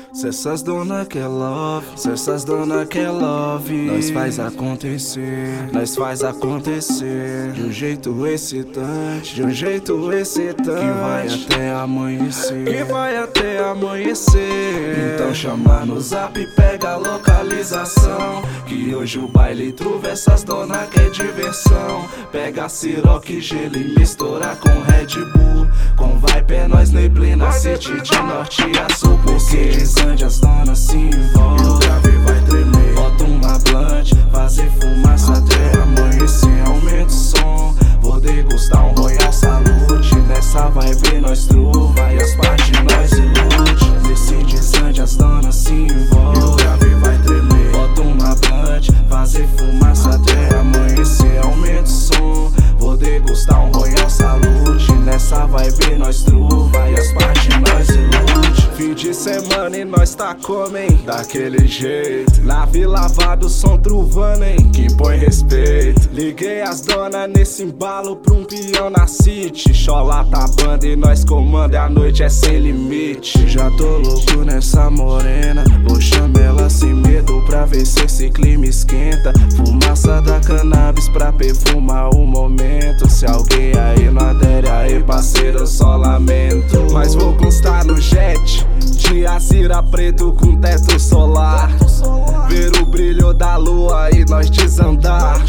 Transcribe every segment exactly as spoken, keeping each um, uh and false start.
Se essas dona quer love, se essas dona quer love, nós faz acontecer, nós faz acontecer de um jeito excitante, de um jeito excitante, que vai até amanhecer, que vai até amanhecer. Então chama no zap, pega a localização, que hoje o baile truva, essas dona quer diversão. Pega Ciroc, gelo e mistura com Red Bull, com vibe é nós neblina, city de norte a sul, porque desande as donas se envolvem, o grave vai tremer. Bota uma blunt, fazer fumaça até amanhecer, aumenta o som, vou degustar um Royal Salute. Nessa vibe nós truva e as partes nós ilude. Nesse desande as donas se envolvem, o grave vai tremer. Bota uma blunt, fazer fumaça até amanhecer, aumenta o som, vou degustar um Royal Salute. Nessa vibe nós truva e as partes nós ilude. Fim de semana e nós tá comem daquele jeito, na Vila Vado som truvando, hein, que põe respeito. Liguei as donas nesse embalo pra um peão na city, chola tá banda e nós comanda e a noite é sem limite. Já tô louco nessa morena, vou chamar ela sem medo pra ver se esse clima esquenta. Fumaça da cannabis pra perfumar o momento. Se alguém aí não adere, aí parceiro eu só lamento, mas vou constar no jet de Azira preto com teto solar, ver o brilho da lua e nós desandar,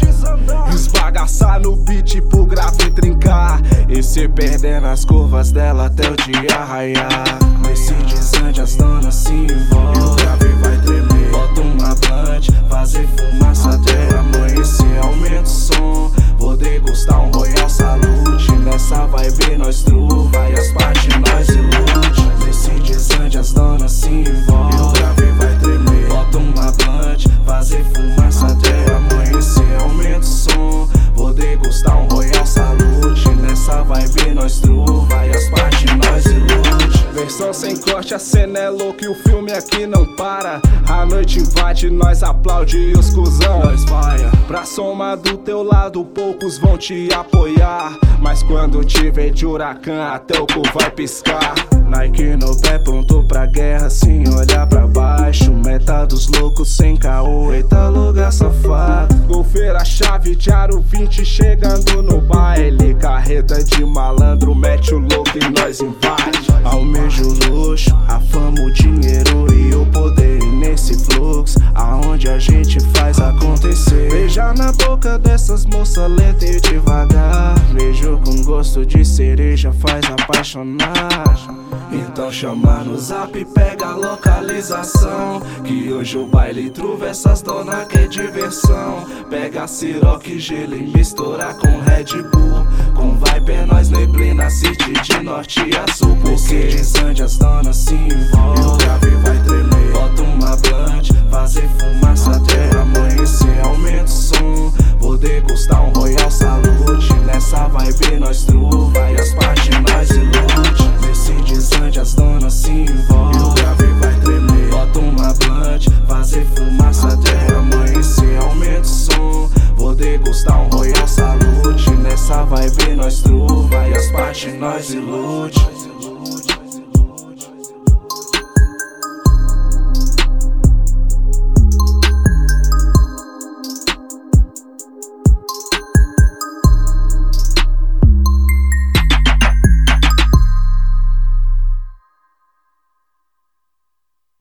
esbagaçar no beat pro grave trincar, e se perder nas curvas dela até o dia raiar. Nesse desande as donas se envolvem, o grave vai tremer. Bota uma blunt, fazer fumaça até amanhecer, aumenta o som, vou degustar um Royal Salute. Nessa vibe nós truva e as partes nós ilude. Nesse desande as donas se envolvem, o grave vai tremer. Bota uma blunt, fazer fumaça até amanhecer, aumenta o som, vou degustar um Royal Salute. Nessa vibe nós truva e as partes nós ilude. Versão sem corte, a cena é louca e o filme aqui não para. A noite invade, nós aplaude e os cuzão nós vaia. Pra soma do teu lado, poucos vão te apoiar, mas quando te ver de huracão, até o cu vai piscar. Nike no pé, pronto pra guerra, sem olhar pra baixo. Meta dos loucos sem caô, eita lugar safado. Golfeira, chave de aro vinte, chegando no baile. Carreta de malandro, mete o louco e nós invade. Almejo o luxo, a fama, o dinheiro e o poder. E nesse fluxo, aonde a gente faz acontecer. Beija na boca dessas moças lenta e devagar. Beijo com gosto de cereja, faz apaixonar. Então chama no zap, pega a localização, que hoje o baile truva, essas dona quer diversão. Pega Ciroc, gelo e mistura com Red Bull, com vibe é nós neblina, city de norte a sul, porque desande as donas se envolvem, o grave vai tremer. Bota uma blunt, fazer fumaça até amanhecer, aumenta o som, vou degustar um Royal Salute. Nessa vibe nós truva e as partes nós ilude. Nesse desande as donas se envolvem, o grave vai tremer. Bota uma blunt, fazer fumaça até amanhecer, aumenta o som, vou degustar um Royal Salute. Nessa vibe nós truva e as partes nós ilude.